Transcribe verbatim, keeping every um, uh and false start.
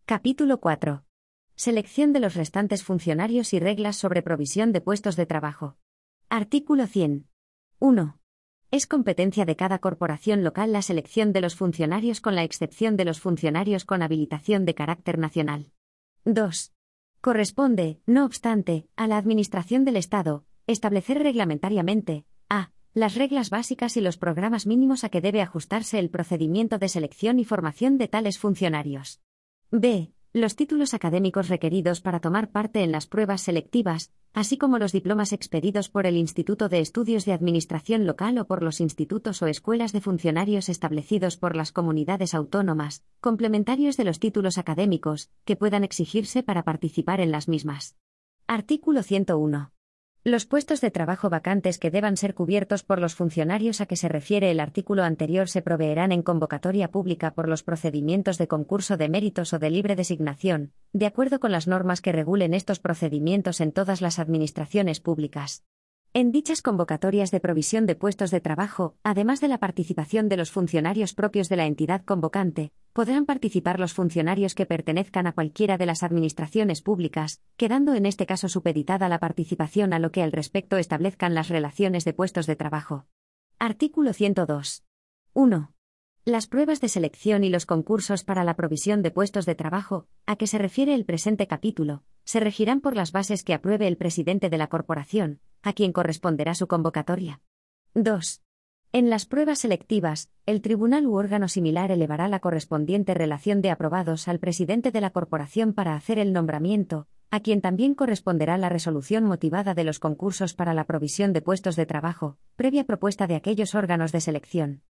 Capítulo cuatro. Selección de los restantes funcionarios y reglas sobre provisión de puestos de trabajo. Artículo cien. uno. Es competencia de cada corporación local la selección de los funcionarios con la excepción de los funcionarios con habilitación de carácter nacional. dos. Corresponde, no obstante, a la Administración del Estado, establecer reglamentariamente a. Las reglas básicas y los programas mínimos a que debe ajustarse el procedimiento de selección y formación de tales funcionarios. b. Los títulos académicos requeridos para tomar parte en las pruebas selectivas, así como los diplomas expedidos por el Instituto de Estudios de Administración Local o por los institutos o escuelas de funcionarios establecidos por las comunidades autónomas, complementarios de los títulos académicos, que puedan exigirse para participar en las mismas. Artículo ciento uno. Los puestos de trabajo vacantes que deban ser cubiertos por los funcionarios a que se refiere el artículo anterior se proveerán en convocatoria pública por los procedimientos de concurso de méritos o de libre designación, de acuerdo con las normas que regulen estos procedimientos en todas las administraciones públicas. En dichas convocatorias de provisión de puestos de trabajo, además de la participación de los funcionarios propios de la entidad convocante, podrán participar los funcionarios que pertenezcan a cualquiera de las administraciones públicas, quedando en este caso supeditada la participación a lo que al respecto establezcan las relaciones de puestos de trabajo. Artículo ciento dos. uno. Las pruebas de selección y los concursos para la provisión de puestos de trabajo, a que se refiere el presente capítulo, se regirán por las bases que apruebe el presidente de la corporación, a quien corresponderá su convocatoria. dos. En las pruebas selectivas, el tribunal u órgano similar elevará la correspondiente relación de aprobados al presidente de la corporación para hacer el nombramiento, a quien también corresponderá la resolución motivada de los concursos para la provisión de puestos de trabajo, previa propuesta de aquellos órganos de selección.